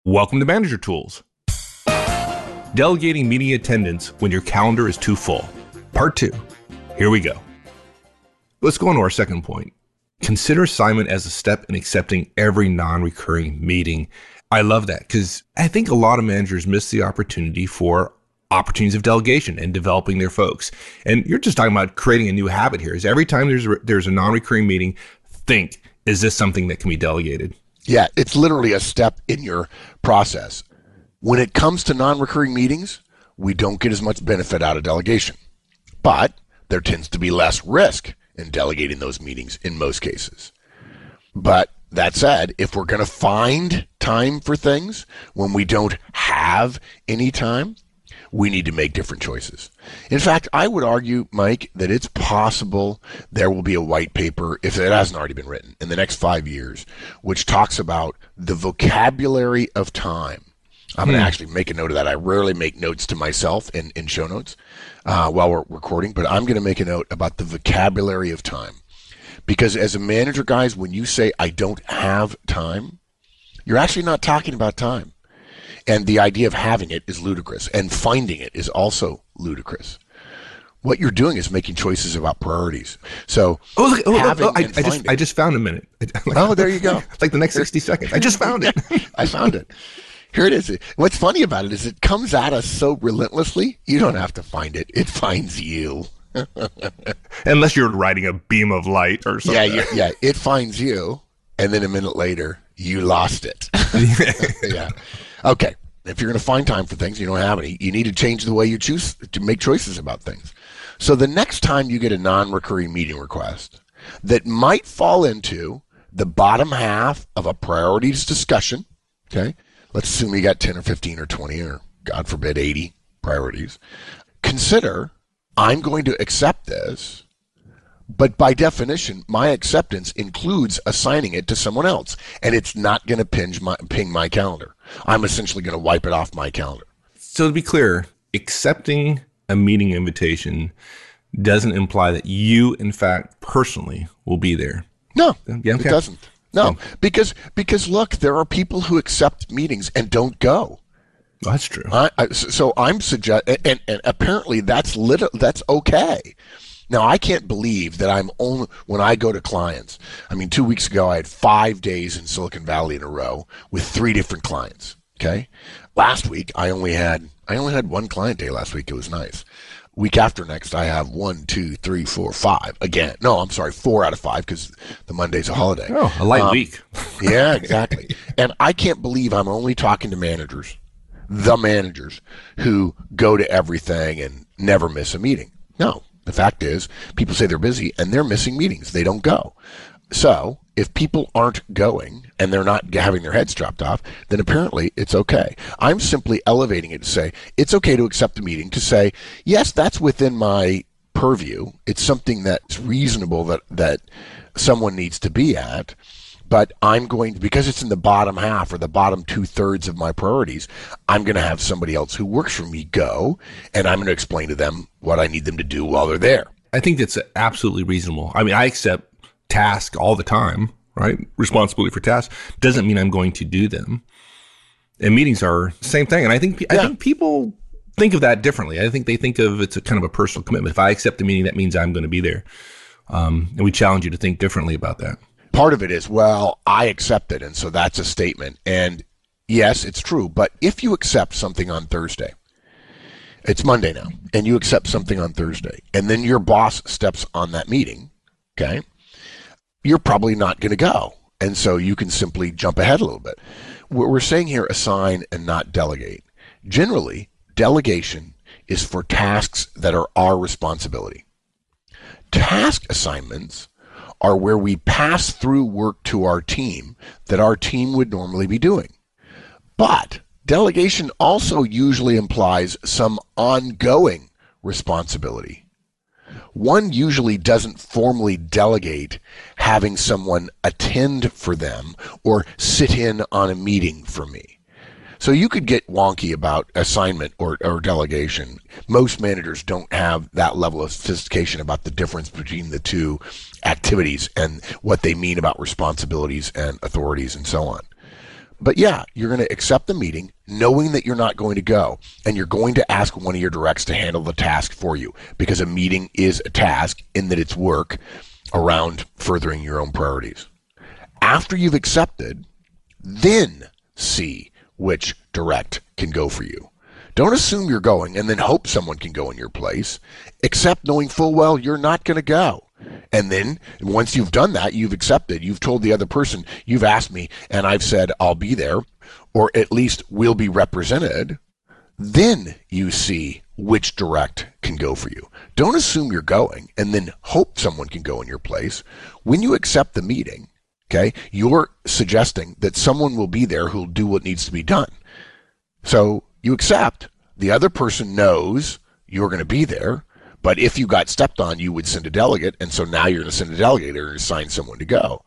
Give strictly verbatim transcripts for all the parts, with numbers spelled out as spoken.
Welcome to Manager Tools. Delegating meeting attendance when your calendar is too full. Part two. Here we go. Let's go on to our second point. Consider assignment as a step in accepting every non-recurring meeting. I love that because I think a lot of managers miss the opportunity for opportunities of delegation and developing their folks. And you're just talking about creating a new habit here. Is every time there's a, there's a non-recurring meeting, think, is this something that can be delegated? Yeah, it's literally a step in your process. When it comes to non-recurring meetings, we don't get as much benefit out of delegation. But there tends to be less risk in delegating those meetings in most cases. But that said, if we're going to find time for things when we don't have any time, we need to make different choices. In fact, I would argue, Mike, that it's possible there will be a white paper, if it hasn't already been written, in the next five years, which talks about the vocabulary of time. I'm hmm. going to actually make a note of that. I rarely make notes to myself in, in show notes uh, while we're recording, but I'm going to make a note about the vocabulary of time. Because as a manager, guys, when you say, I don't have time, you're actually not talking about time. And the idea of having it is ludicrous, and finding it is also ludicrous. What you're doing is making choices about priorities. So, oh, look, oh, having oh, I, and I just finding. I just found a minute. Like, oh, there you go. Like the next sixty seconds. I just found it. I found it. Here it is. What's funny about it is it comes at us so relentlessly. You don't have to find it; it finds you. Unless you're riding a beam of light or something. Yeah, yeah. It finds you, and then a minute later, you lost it. Yeah. Okay. If you're going to find time for things, you don't have any, you need to change the way you choose to make choices about things. So the next time you get a non-recurring meeting request that might fall into the bottom half of a priorities discussion, okay? Let's assume you got ten or fifteen or twenty or, God forbid, eighty priorities. Consider, I'm going to accept this, but by definition, my acceptance includes assigning it to someone else, and it's not going to ping my, ping my calendar. I'm essentially going to wipe it off my calendar. So to be clear, accepting a meeting invitation doesn't imply that you, in fact, personally will be there. No, yeah, okay. It doesn't. No, okay. because because look, there are people who accept meetings and don't go. Well, that's true. I, I, so I'm suggest, and, and apparently that's lit- that's okay. Now, I can't believe that I'm only, when I go to clients, I mean, two weeks ago, I had five days in Silicon Valley in a row with three different clients, okay? Last week, I only had, I only had one client day last week. It was nice. Week after next, I have one, two, three, four, five. Again, no, I'm sorry, four out of five because the Monday's a holiday. Oh, a light um, week. Yeah, exactly. And I can't believe I'm only talking to managers, the managers, who go to everything and never miss a meeting. No. The fact is, people say they're busy and they're missing meetings. They don't go. So if people aren't going and they're not having their heads chopped off, then apparently it's okay. I'm simply elevating it to say it's okay to accept a meeting, to say, yes, that's within my purview. It's something that's reasonable that, that someone needs to be at. But I'm going to, because it's in the bottom half or the bottom two thirds of my priorities, I'm going to have somebody else who works for me go, and I'm going to explain to them what I need them to do while they're there. I think that's absolutely reasonable. I mean, I accept tasks all the time, right? Responsibility for tasks doesn't mean I'm going to do them. And meetings are the same thing. And I think, yeah. I think people think of that differently. I think they think of it's a kind of a personal commitment. If I accept a meeting, that means I'm going to be there. Um, and we challenge you to think differently about that. Part of it is, well, I accept it, and so that's a statement. And yes, it's true. But if you accept something on Thursday, it's Monday now, and you accept something on Thursday, and then your boss steps on that meeting, okay, you're probably not going to go. And so you can simply jump ahead a little bit. We're saying here assign and not delegate. Generally, delegation is for tasks that are our responsibility. Task assignments are where we pass through work to our team that our team would normally be doing. But delegation also usually implies some ongoing responsibility. One usually doesn't formally delegate having someone attend for them or sit in on a meeting for me. So you could get wonky about assignment or, or delegation. Most managers don't have that level of sophistication about the difference between the two activities and what they mean about responsibilities and authorities and so on. but yeah, you're going to accept the meeting knowing that you're not going to go, and you're going to ask one of your directs to handle the task for you, because a meeting is a task in that it's work around furthering your own priorities. After you've accepted, then see which direct can go for you. Don't assume you're going and then hope someone can go in your place. Accept knowing full well you're not going to go. And then once you've done that, you've accepted, you've told the other person, you've asked me, and I've said I'll be there, or at least will be represented, then you see which direct can go for you. Don't assume you're going and then hope someone can go in your place. When you accept the meeting, okay, you're suggesting that someone will be there who'll do what needs to be done. So you accept. The other person knows you're going to be there, but if you got stepped on, you would send a delegate, and so now you're going to send a delegate or assign someone to go.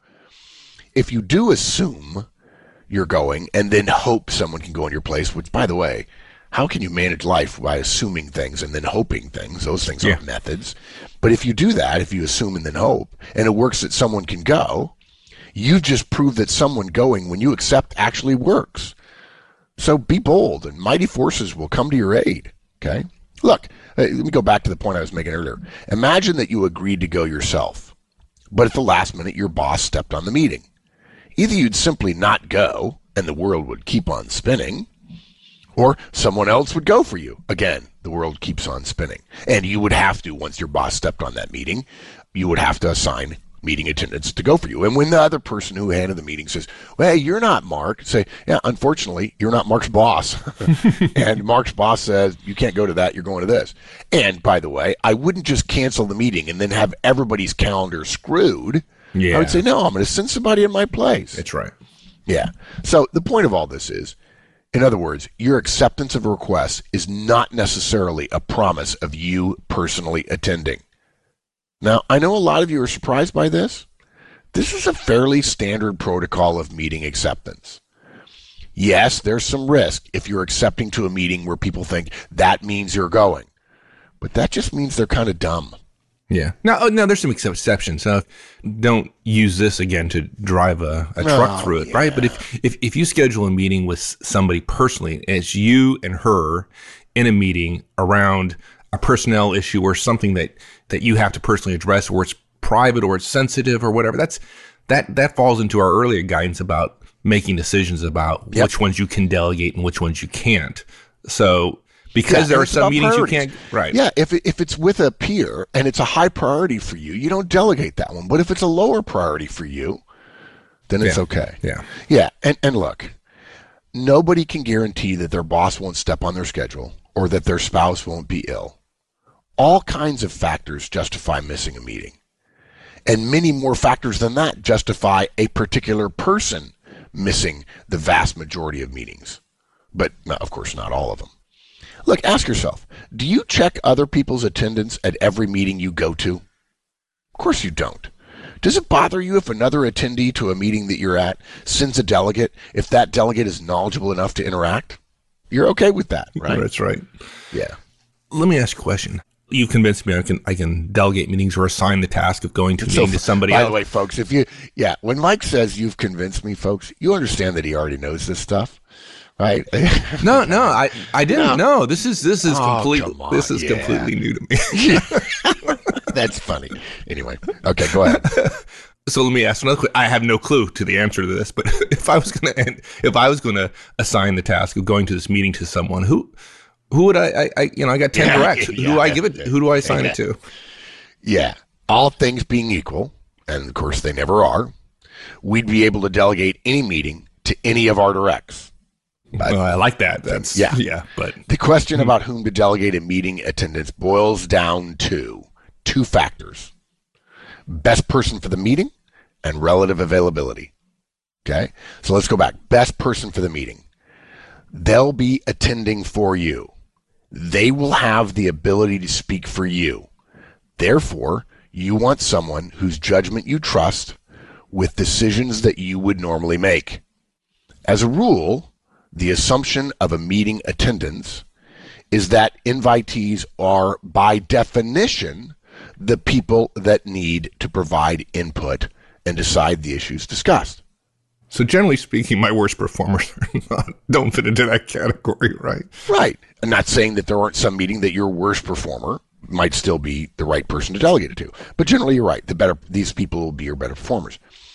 If you do assume you're going and then hope someone can go in your place, which, by the way, how can you manage life by assuming things and then hoping things? Those things yeah. aren't methods. But if you do that, if you assume and then hope, and it works that someone can go, you've just proved that someone going when you accept actually works. So be bold, and mighty forces will come to your aid, okay? Look, let me go back to the point I was making earlier. Imagine that you agreed to go yourself, but at the last minute your boss stepped on the meeting. Either you'd simply not go, and the world would keep on spinning, or someone else would go for you. Again, the world keeps on spinning. And you would have to, once your boss stepped on that meeting, you would have to assign meeting attendants to go for you. And when the other person who handled the meeting says, well, hey, you're not Mark, say, yeah, unfortunately, you're not Mark's boss. And Mark's boss says, you can't go to that, you're going to this. And by the way, I wouldn't just cancel the meeting and then have everybody's calendar screwed. Yeah. I would say, no, I'm going to send somebody in my place. That's right. Yeah. So the point of all this is, in other words, your acceptance of a request is not necessarily a promise of you personally attending. Now, I know a lot of you are surprised by this. This is a fairly standard protocol of meeting acceptance. Yes, there's some risk if you're accepting to a meeting where people think that means you're going. But that just means they're kind of dumb. Yeah. Now, now there's some exceptions. So don't use this again to drive a, a truck Oh, through it, yeah. right? But if, if if you schedule a meeting with somebody personally, it's you and her in a meeting around a personnel issue or something that, that you have to personally address, or it's private or it's sensitive or whatever, that's that that falls into our earlier guidance about making decisions about Yep. which ones you can delegate and which ones you can't. So because Yeah, there and are it's some about meetings priorities. you can't, right? Yeah, if it, if it's with a peer and it's a high priority for you, you don't delegate that one. But if it's a lower priority for you, then it's Yeah. okay. Yeah. Yeah, and, and look, nobody can guarantee that their boss won't step on their schedule or that their spouse won't be ill. All kinds of factors justify missing a meeting. And many more factors than that justify a particular person missing the vast majority of meetings. But, no, of course, not all of them. Look, ask yourself, do you check other people's attendance at every meeting you go to? Of course you don't. Does it bother you if another attendee to a meeting that you're at sends a delegate, if that delegate is knowledgeable enough to interact? You're okay with that, right? That's right. Yeah. Let me ask you a question. You've convinced me I can I can delegate meetings or assign the task of going to a So, meeting to somebody by else. the way, folks, if you, yeah, when Mike says you've convinced me, folks, you understand that he already knows this stuff, right? No, no, I, I didn't No. know. This is this is Oh, completely come on, this is yeah. completely new to me. That's funny. Anyway, okay, go ahead. So let me ask another question. I have no clue to the answer to this, but if I was gonna if I was gonna assign the task of going to this meeting to someone, who who would I, I, I you know I got ten Yeah, directs. Who do I give it? Who do I assign it to? Yeah, all things being equal, and of course they never are, we'd be able to delegate any meeting to any of our directs. But Oh, I like that. That's Yeah. yeah. But the question about whom to delegate a meeting attendance boils down to two factors: best person for the meeting and relative availability. Okay, so let's go back. Best person for the meeting. They'll be attending for you. They will have the ability to speak for you. Therefore, you want someone whose judgment you trust with decisions that you would normally make. As a rule, the assumption of a meeting attendance is that invitees are, by definition, the people that need to provide input and decide the issues discussed. So generally speaking, my worst performers are not, don't fit into that category, right? Right. I'm not saying that there aren't some meeting that your worst performer might still be the right person to delegate it to. But generally, you're right. The better these people will be your better performers.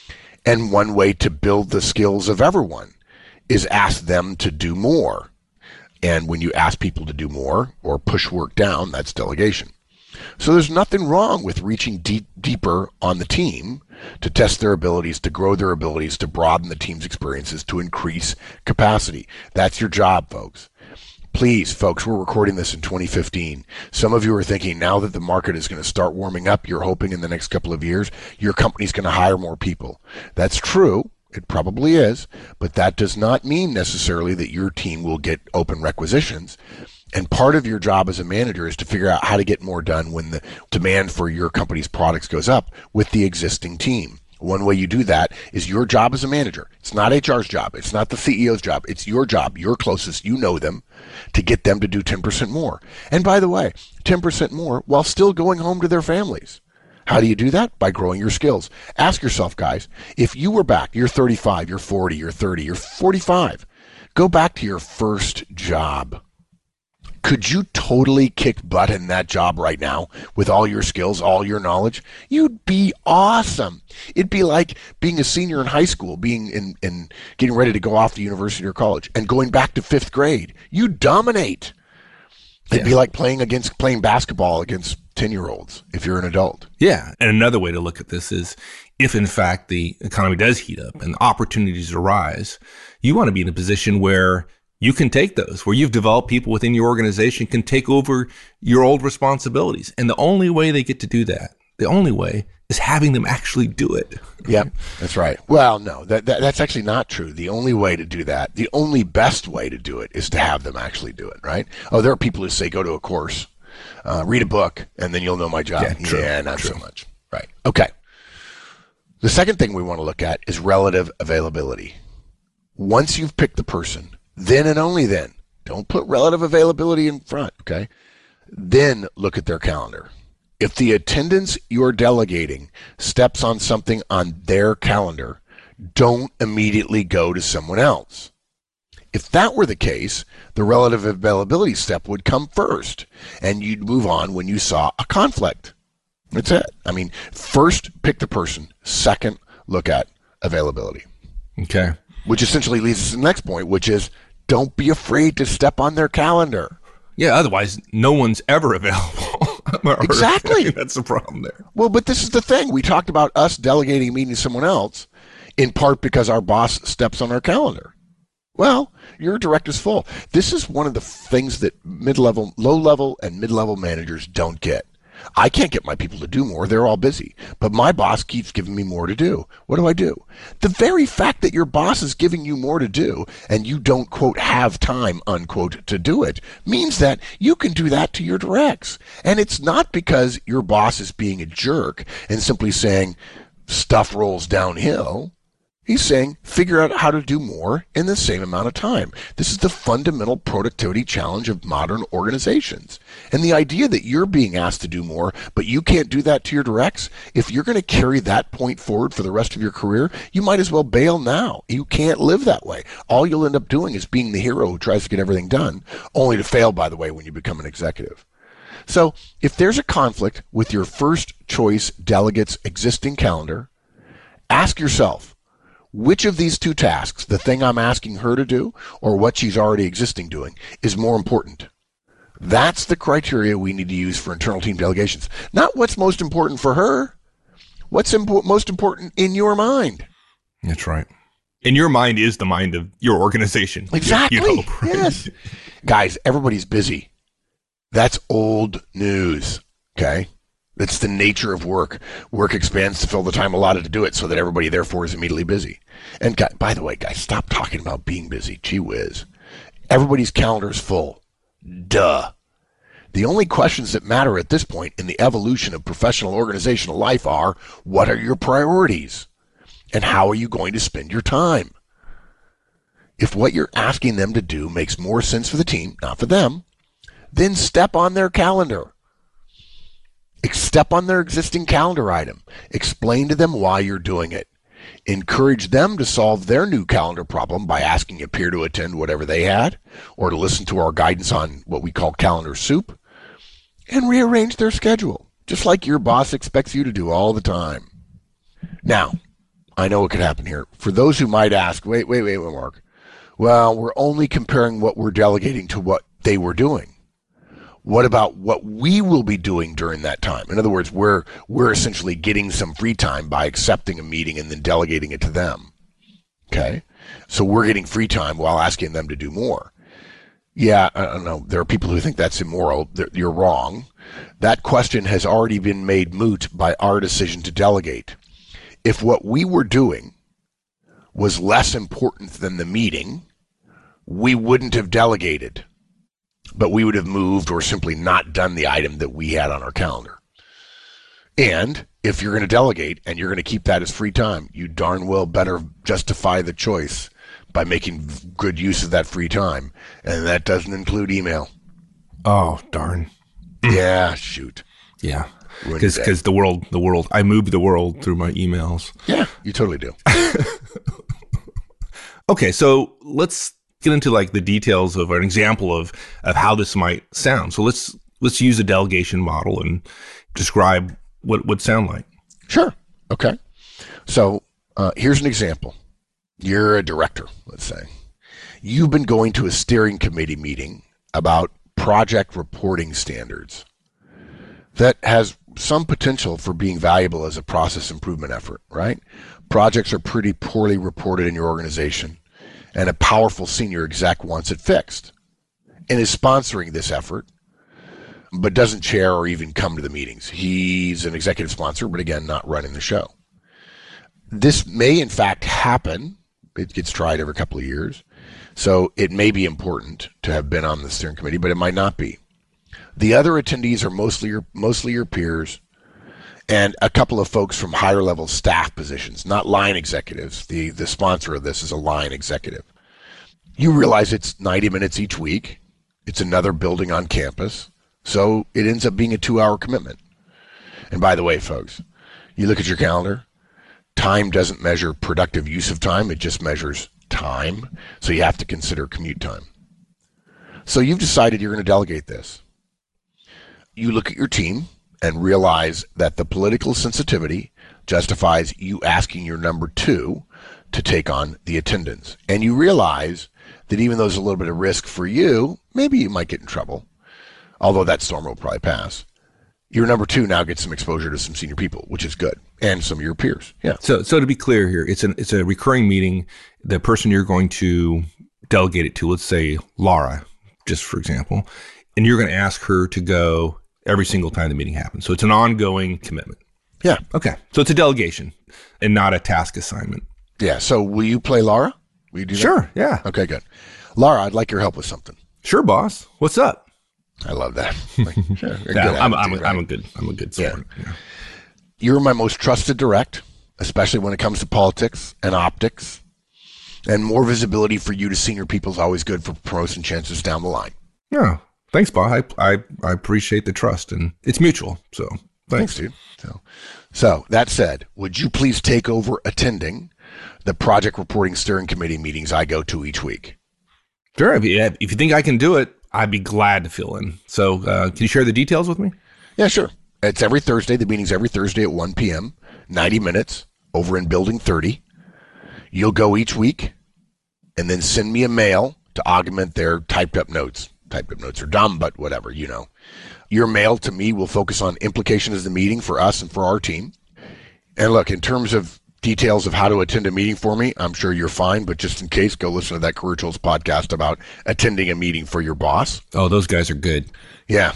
And one way to build the skills of everyone is ask them to do more. And when you ask people to do more or push work down, that's delegation. So there's nothing wrong with reaching deep, deeper on the team to test their abilities, to grow their abilities, to broaden the team's experiences, to increase capacity. That's your job, folks. Please, folks, we're recording this in twenty fifteen. Some of you are thinking now that the market is going to start warming up, you're hoping in the next couple of years, your company's going to hire more people. That's true. It probably is. But that does not mean necessarily that your team will get open requisitions. And part of your job as a manager is to figure out how to get more done when the demand for your company's products goes up with the existing team. One way you do that is your job as a manager. It's not H R's job. It's not the C E O's job. It's your job. You're closest. You know them, to get them to do ten percent more. And by the way, ten percent more while still going home to their families. How do you do that? By growing your skills. Ask yourself, guys, if you were back, you're thirty-five, you're forty, you're thirty, you're forty-five. Go back to your first job. Could you totally kick butt in that job right now with all your skills, all your knowledge? You'd be awesome. It'd be like being a senior in high school, being in, in getting ready to go off to university or college and going back to fifth grade. You dominate. It'd yeah. be like playing against playing basketball against ten-year-olds if you're an adult. Yeah. And another way to look at this is if, in fact, the economy does heat up and opportunities arise, you want to be in a position where you can take those, where you've developed people within your organization can take over your old responsibilities. And the only way they get to do that, the only way is having them actually do it. Yep, that's right. Well, no, that, that that's actually not true. The only way to do that, the only best way to do it is to have them actually do it, right? Oh, there are people who say, go to a course, uh, read a book, and then you'll know my job. Yeah, true, yeah not true. so much. Right. Okay. The second thing we want to look at is relative availability. Once you've picked the person, then and only then, don't put relative availability in front, okay? Then look at their calendar. If the attendance you're delegating steps on something on their calendar, don't immediately go to someone else. If that were the case, the relative availability step would come first, and you'd move on when you saw a conflict. That's it. I mean, first pick the person, second look at availability. Okay. Which essentially leads us to the next point, which is don't be afraid to step on their calendar. Yeah, otherwise no one's ever available. Exactly. That's the problem there. Well, but this is the thing. We talked about us delegating a meeting to someone else, in part because our boss steps on our calendar. Well, your director's full. This is one of the things that mid-level, low-level, and mid-level managers don't get. I can't get my people to do more. They're all busy. But my boss keeps giving me more to do. What do I do? The very fact that your boss is giving you more to do and you don't, quote, have time, unquote, to do it means that you can do that to your directs. And it's not because your boss is being a jerk and simply saying stuff rolls downhill. He's saying figure out how to do more in the same amount of time. This is the fundamental productivity challenge of modern organizations. And the idea that you're being asked to do more, but you can't do that to your directs, if you're going to carry that point forward for the rest of your career, you might as well bail now. You can't live that way. All you'll end up doing is being the hero who tries to get everything done, only to fail, by the way, when you become an executive. So if there's a conflict with your first choice delegate's existing calendar, ask yourself, which of these two tasks, the thing I'm asking her to do or what she's already existing doing, is more important? That's the criteria we need to use for internal team delegations. Not what's most important for her. What's impo- most important in your mind? That's right. And your mind is the mind of your organization. Exactly. You hope, right? Yes. Guys, everybody's busy. That's old news. Okay? That's the nature of work. Work expands to fill the time allotted to do it so that everybody, therefore, is immediately busy. And guys, by the way, guys, stop talking about being busy. Gee whiz. Everybody's calendar is full. Duh. The only questions that matter at this point in the evolution of professional organizational life are, what are your priorities? And how are you going to spend your time? If what you're asking them to do makes more sense for the team, not for them, then step on their calendar. Step on their existing calendar item. Explain to them why you're doing it. encourage them to solve their new calendar problem by asking a peer to attend whatever they had, or to listen to our guidance on what we call calendar soup, and rearrange their schedule, just like your boss expects you to do all the time. Now, I know what could happen here. For those who might ask, wait, wait, wait, wait, Mark. Well, we're only comparing what we're delegating to what they were doing. What about what we will be doing during that time? In other words, we're we're essentially getting some free time by accepting a meeting and then delegating it to them. Okay? So we're getting free time while asking them to do more. Yeah, I don't know. There are people who think that's immoral. You're wrong. That question has already been made moot by our decision to delegate. If what we were doing was less important than the meeting, we wouldn't have delegated. But we would have moved or simply not done the item that we had on our calendar. And if you're going to delegate and you're going to keep that as free time, you darn well better justify the choice by making good use of that free time. And that doesn't include email. Oh, darn. Yeah, shoot. Yeah. Because because the world, the world, I move the world through my emails. Yeah, you totally do. Okay, so let's get into like the details of an example of, of how this might sound. So let's let's use a delegation model and describe what it would sound like. Sure. Okay. So uh, here's an example. You're a director, let's say. You've been going to a steering committee meeting about project reporting standards that has some potential for being valuable as a process improvement effort, right? Projects are pretty poorly reported in your organization, and a powerful senior exec wants it fixed and is sponsoring this effort, but doesn't chair or even come to the meetings. He's an executive sponsor, but again, not running the show. This may in fact happen. It gets tried every couple of years. So it may be important to have been on the steering committee, but it might not be. The other attendees are mostly your, mostly your peers and a couple of folks from higher level staff positions, not line executives. The, the sponsor of this is a line executive. You realize it's ninety minutes each week. It's another building on campus. So it ends up being a two-hour commitment. And by the way, folks, you look at your calendar, time doesn't measure productive use of time. It just measures time. So you have to consider commute time. So you've decided you're going to delegate this. You look at your team and realize that the political sensitivity justifies you asking your number two to take on the attendance. And you realize that even though there's a little bit of risk for you, maybe you might get in trouble, although that storm will probably pass. Your number two now gets some exposure to some senior people, which is good, and some of your peers. Yeah. So, so to be clear here, it's an it's a recurring meeting. The person you're going to delegate it to, let's say Laura, just for example, and you're going to ask her to go every single time the meeting happens. So it's an ongoing commitment. Yeah. Okay. So it's a delegation and not a task assignment. Yeah. So will you play Laura? Will you do that? Sure. Yeah. Okay, good. Laura, I'd like your help with something. Sure, boss. What's up? I love that. Like, sure, yeah, I'm, I'm, a, right? I'm a good, I'm a good sport. Yeah. Yeah. You're my most trusted direct, especially when it comes to politics and optics, and more visibility for you to senior people is always good for promotion chances down the line. Yeah. Thanks, boss. I, I, I appreciate the trust, and it's mutual. So thanks, thanks dude. So, so that said, would you please take over attending the project reporting steering committee meetings I go to each week? Sure. If you, if you think I can do it, I'd be glad to fill in. So uh, can you share the details with me? Yeah, sure. It's every Thursday. The meeting's every Thursday at one p.m., ninety minutes over in Building thirty. You'll go each week and then send me a mail to augment their typed up notes. Typed up notes are dumb, but whatever, you know. Your mail to me will focus on implications of the meeting for us and for our team. And look, in terms of details of how to attend a meeting for me, I'm sure you're fine, but just in case, go listen to that Career Tools podcast about attending a meeting for your boss. Oh, those guys are good. Yeah.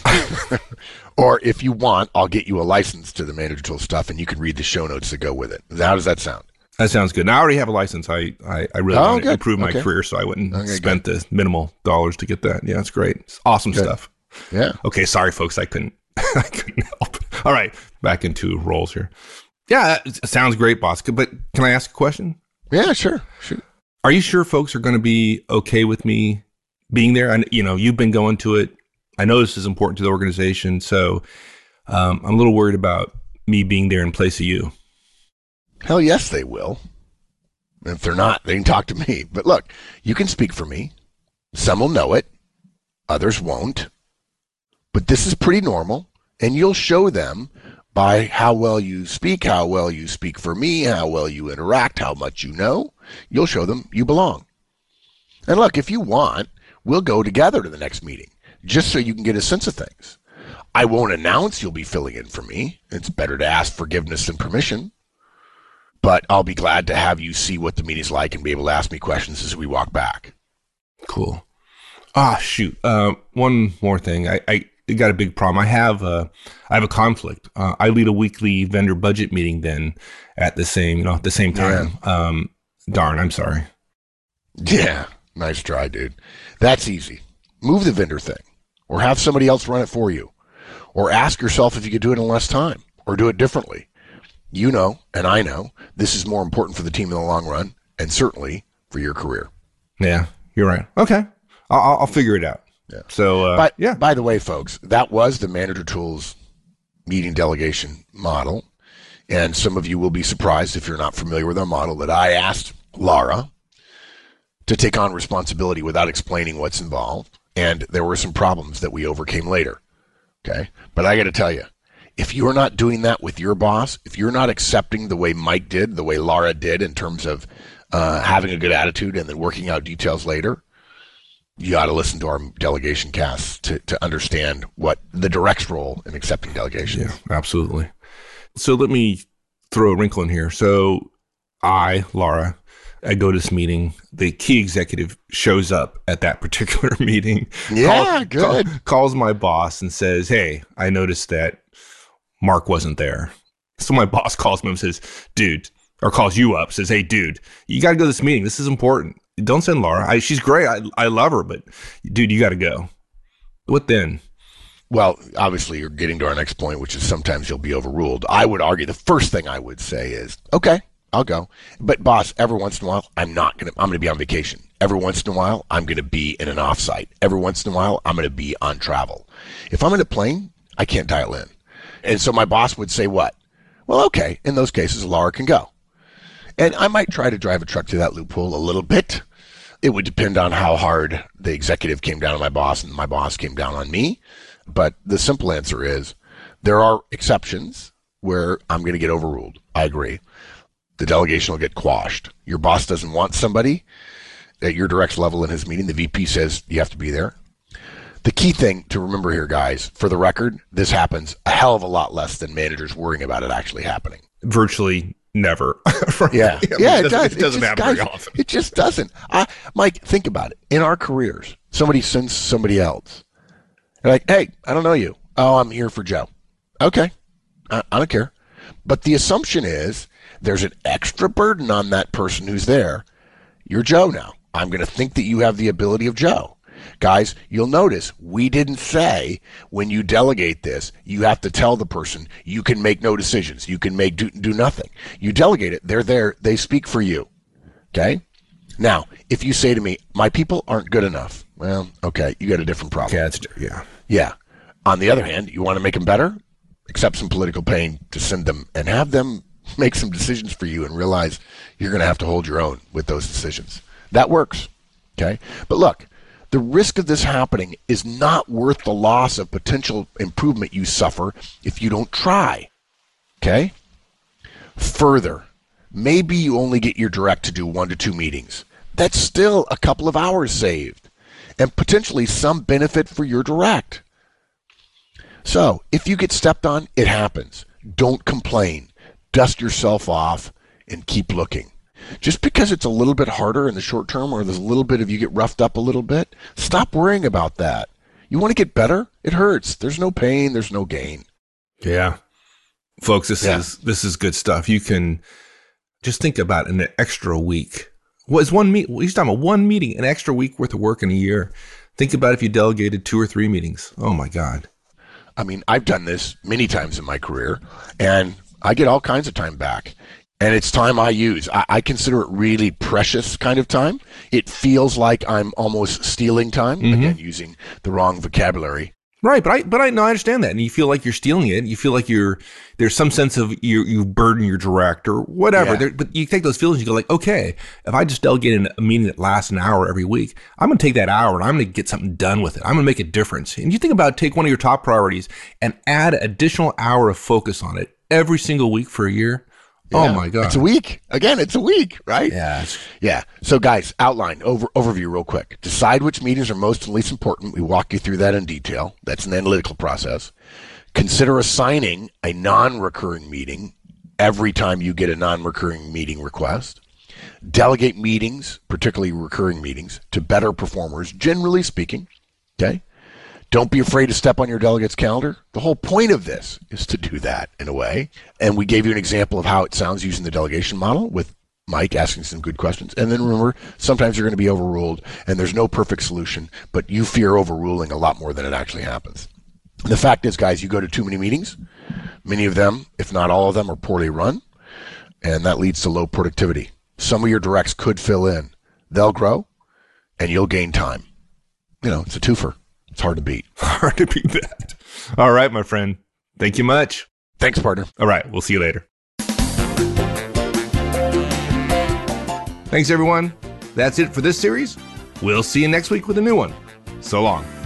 Or if you want, I'll get you a license to the Manager Tools stuff and you can read the show notes that go with it. How does that sound? That sounds good. Now, I already have a license. I, I, I really oh, want to good. improve my okay. career, so I wouldn't okay, spend good. the minimal dollars to get that. Yeah, it's great. It's awesome good. stuff. Yeah. Okay, sorry, folks. I couldn't, I couldn't help. All right, back into roles here. Yeah, it sounds great, boss. But can I ask a question? Yeah, sure. Sure. Are you sure folks are going to be okay with me being there? And you know, you've been going to it. I know this is important to the organization, so um, I'm a little worried about me being there in place of you. Hell yes, they will. And if they're not, they can talk to me. But look, you can speak for me. Some will know it. Others won't. But this is pretty normal. And you'll show them by how well you speak, how well you speak for me, how well you interact, how much you know. You'll show them you belong. And look, if you want, we'll go together to the next meeting, just so you can get a sense of things. I won't announce you'll be filling in for me. It's better to ask forgiveness than permission. But I'll be glad to have you see what the meeting's like and be able to ask me questions as we walk back. Cool. Ah, shoot. Uh, one more thing. I, I got a big problem. I have a, I have a conflict. Uh, I lead a weekly vendor budget meeting then at the same, you know, at the same time. Yeah. Um, darn, I'm sorry. Yeah. Nice try, dude. That's easy. Move the vendor thing or have somebody else run it for you or ask yourself if you could do it in less time or do it differently. You know, and I know, this is more important for the team in the long run and certainly for your career. Yeah, you're right. Okay. I'll, I'll figure it out. Yeah. So, uh, but, yeah. By the way, folks, that was the Manager Tools meeting delegation model. And some of you will be surprised if you're not familiar with our model that I asked Laura to take on responsibility without explaining what's involved. And there were some problems that we overcame later. Okay. But I got to tell you, if you're not doing that with your boss, if you're not accepting the way Mike did, the way Laura did in terms of uh, having a good attitude and then working out details later, you ought to listen to our delegation casts to, to understand what the direct's role in accepting delegations. Yeah, absolutely. So let me throw a wrinkle in here. So I, Laura, I go to this meeting. The key executive shows up at that particular meeting. Yeah, call, good. Call, calls my boss and says, hey, I noticed that Mark wasn't there. So my boss calls me and says, dude, or calls you up, says, hey, dude, you got to go to this meeting. This is important. Don't send Laura. I, she's great. I, I love her, but dude, you got to go. What then? Well, obviously you're getting to our next point, which is sometimes you'll be overruled. I would argue the first thing I would say is, okay, I'll go. But boss, every once in a while, I'm not going to, I'm going to be on vacation. Every once in a while, I'm going to be in an offsite. Every once in a while, I'm going to be on travel. If I'm in a plane, I can't dial in. And so my boss would say what? Well, okay, in those cases, Laura can go. And I might try to drive a truck through that loophole a little bit. It would depend on how hard the executive came down on my boss and my boss came down on me. But the simple answer is there are exceptions where I'm going to get overruled. I agree. The delegation will get quashed. Your boss doesn't want somebody at your direct level in his meeting. The V P says you have to be there. The key thing to remember here, guys, for the record, this happens a hell of a lot less than managers worrying about it actually happening. Virtually never. yeah, I mean, yeah, it, it does. It doesn't it happen guys, very often. It just doesn't. I, Mike, think about it. In our careers, somebody sends somebody else. They're like, hey, I don't know you. Oh, I'm here for Joe. Okay, I, I don't care. But the assumption is there's an extra burden on that person who's there. You're Joe now. I'm going to think that you have the ability of Joe. Guys, you'll notice we didn't say when you delegate this, you have to tell the person you can make no decisions. You can make do, do nothing. You delegate it. They're there. They speak for you. Okay? Now, if you say to me, my people aren't good enough, well, okay, you got a different problem. Yeah, it's, yeah. Yeah. On the other hand, you want to make them better? Accept some political pain to send them and have them make some decisions for you and realize you're going to have to hold your own with those decisions. That works. Okay? But look, the risk of this happening is not worth the loss of potential improvement you suffer if you don't try. Okay? Further, maybe you only get your direct to do one to two meetings. That's still a couple of hours saved and potentially some benefit for your direct. So, if you get stepped on, it happens. Don't complain. Dust yourself off and keep looking. Just because it's a little bit harder in the short term or there's a little bit of you get roughed up a little bit, stop worrying about that. You want to get better? It hurts. There's no pain. There's no gain. Yeah. Folks, this Yeah. is this is good stuff. You can just think about an extra week. What is one meet? He's talking about one meeting, an extra week worth of work in a year. Think about if you delegated two or three meetings. Oh my God. I mean, I've done this many times in my career, and I get all kinds of time back. And it's time I use. I, I consider it really precious kind of time. It feels like I'm almost stealing time, Mm-hmm. again, using the wrong vocabulary. Right, but I but I no, I understand that, and you feel like you're stealing it. You feel like you're there's some sense of you you burden your director, whatever. Yeah. There, but you take those feelings, you go like, okay, if I just delegate a meeting that lasts an hour every week, I'm going to take that hour and I'm going to get something done with it. I'm going to make a difference. And you think about take one of your top priorities and add an additional hour of focus on it every single week for a year. Yeah. Oh my God. It's a week. Again, it's a week, right? Yeah. Yeah. So guys, outline, over overview real quick. Decide which meetings are most and least important. We walk you through that in detail. That's an analytical process. Consider assigning a non-recurring meeting every time you get a non-recurring meeting request. Delegate meetings, particularly recurring meetings, to better performers, generally speaking. Okay? Don't be afraid to step on your delegate's calendar. The whole point of this is to do that in a way. And we gave you an example of how it sounds using the delegation model with Mike asking some good questions. And then remember, sometimes you're going to be overruled and there's no perfect solution, but you fear overruling a lot more than it actually happens. The fact is, guys, you go to too many meetings. Many of them, if not all of them, are poorly run. And that leads to low productivity. Some of your directs could fill in. They'll grow and you'll gain time. You know, it's a twofer. It's hard to beat. Hard to beat that. All right, my friend. Thank you much. Thanks, partner. All right. We'll see you later. Thanks, everyone. That's it for this series. We'll see you next week with a new one. So long.